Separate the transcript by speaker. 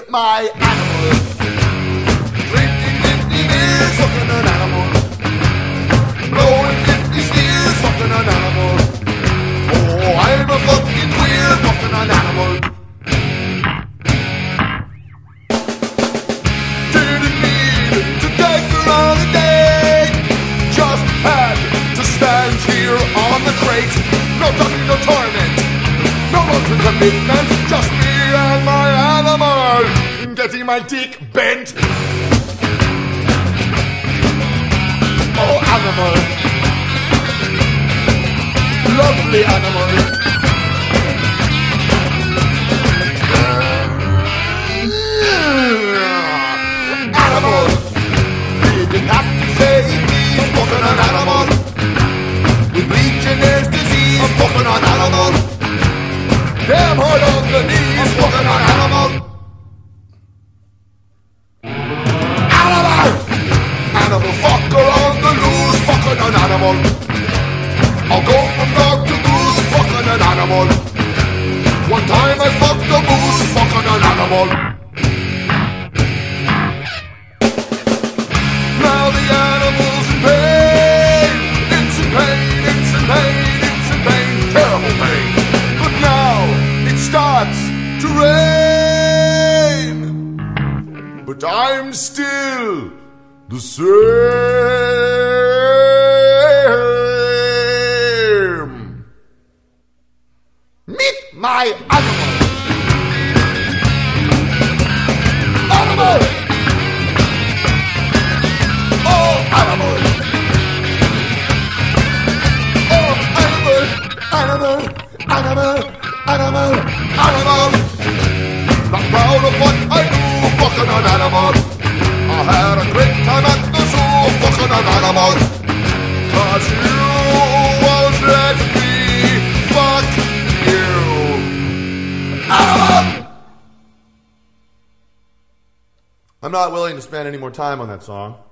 Speaker 1: Meet my animal. Drinking 50 beers, fucking an animal. Blowing 50 steers, fucking an animal. Oh, I'm a fucking queer, fucking an animal. Didn't need to take her on a date. Just had to stand here on the crate. No talking, no torment. No rotten commitment. Just me and my animal. Getting my dick bent. Oh, animal. Lovely animal. Animal. Didn't have to say he's fucking an animal. With Legionnaire's disease, fucking an animal. Damn hard on the knees, fucking an animal. Animal. Animal fucker on the loose, fucking an animal. I'll go from dog to goose, fucking an animal. One time I fucked a moose, fucking an animal. Now the animal's in pain. It's in pain, it's in pain, it's in pain. Terrible pain. But now it starts to rain. But I'm still the same. Meet my animal. Animal. Oh, animal. Oh, animal. Animal. Animal. Animal. Animal. Not proud of what I do, fucking an animal. I had a great time at the zoo, fucking an animal. 'Cause you won't let me fuck you. Animal! I'm not willing to spend any more time on that song.